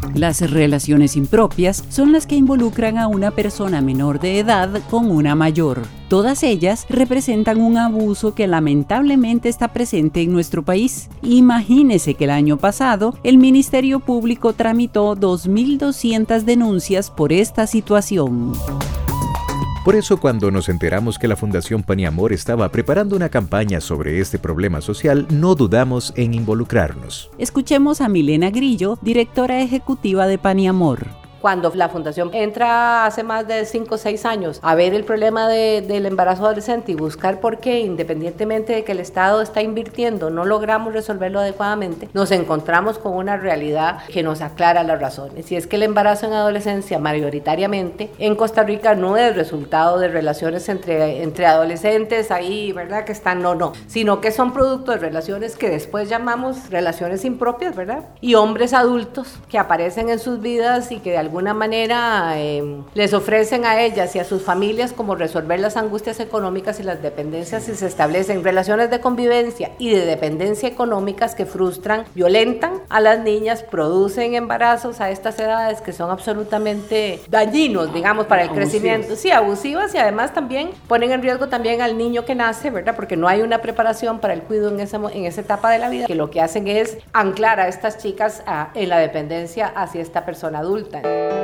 Las relaciones impropias son las que involucran a una persona menor de edad con una mayor. Todas ellas representan un abuso que lamentablemente está presente en nuestro país. Imagínese que el año pasado el Ministerio Público tramitó 2.200 denuncias por esta situación. Por eso, cuando nos enteramos que la Fundación Paniamor estaba preparando una campaña sobre este problema social, no dudamos en involucrarnos. Escuchemos a Milena Grillo, directora ejecutiva de Paniamor. Cuando la fundación entra hace más de 5 o 6 años a ver el problema del embarazo adolescente y buscar por qué, independientemente de que el Estado está invirtiendo, no logramos resolverlo adecuadamente, nos encontramos con una realidad que nos aclara las razones. Y es que el embarazo en adolescencia mayoritariamente en Costa Rica no es resultado de relaciones entre adolescentes ahí, ¿verdad? Que están, no, sino que son producto de relaciones que después llamamos relaciones impropias, ¿verdad? Y hombres adultos que aparecen en sus vidas y que de alguna manera les ofrecen a ellas y a sus familias como resolver las angustias económicas y las dependencias, y se establecen relaciones de convivencia y de dependencia económicas que frustran, violentan a las niñas, producen embarazos a estas edades que son absolutamente dañinos, digamos, para el crecimiento. Sí, abusivas, y además también ponen en riesgo también al niño que nace, ¿verdad? Porque no hay una preparación para el cuidado en esa etapa de la vida, que lo que hacen es anclar a estas chicas en la dependencia hacia esta persona adulta.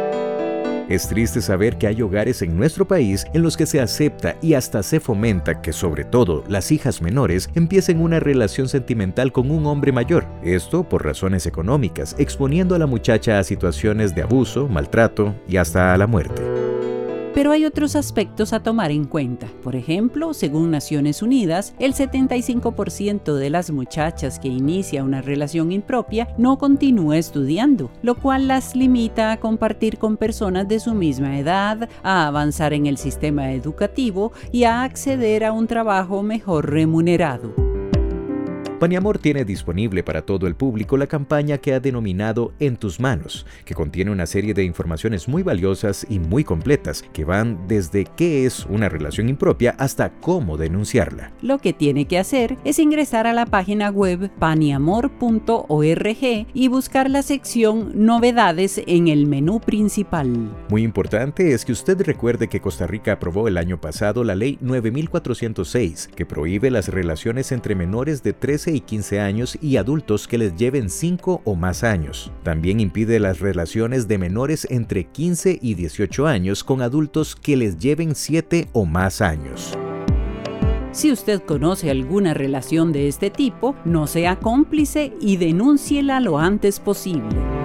Es triste saber que hay hogares en nuestro país en los que se acepta y hasta se fomenta que, sobre todo, las hijas menores empiecen una relación sentimental con un hombre mayor. Esto por razones económicas, exponiendo a la muchacha a situaciones de abuso, maltrato y hasta a la muerte. Pero hay otros aspectos a tomar en cuenta. Por ejemplo, según Naciones Unidas, el 75% de las muchachas que inicia una relación impropia no continúa estudiando, lo cual las limita a compartir con personas de su misma edad, a avanzar en el sistema educativo y a acceder a un trabajo mejor remunerado. Paniamor tiene disponible para todo el público la campaña que ha denominado En tus manos, que contiene una serie de informaciones muy valiosas y muy completas, que van desde qué es una relación impropia hasta cómo denunciarla. Lo que tiene que hacer es ingresar a la página web paniamor.org y buscar la sección Novedades en el menú principal. Muy importante es que usted recuerde que Costa Rica aprobó el año pasado la Ley 9406, que prohíbe las relaciones entre menores de 13 y 15 años y adultos que les lleven 5 o más años. También impide las relaciones de menores entre 15 y 18 años con adultos que les lleven 7 o más años. Si usted conoce alguna relación de este tipo, no sea cómplice y denúnciela lo antes posible.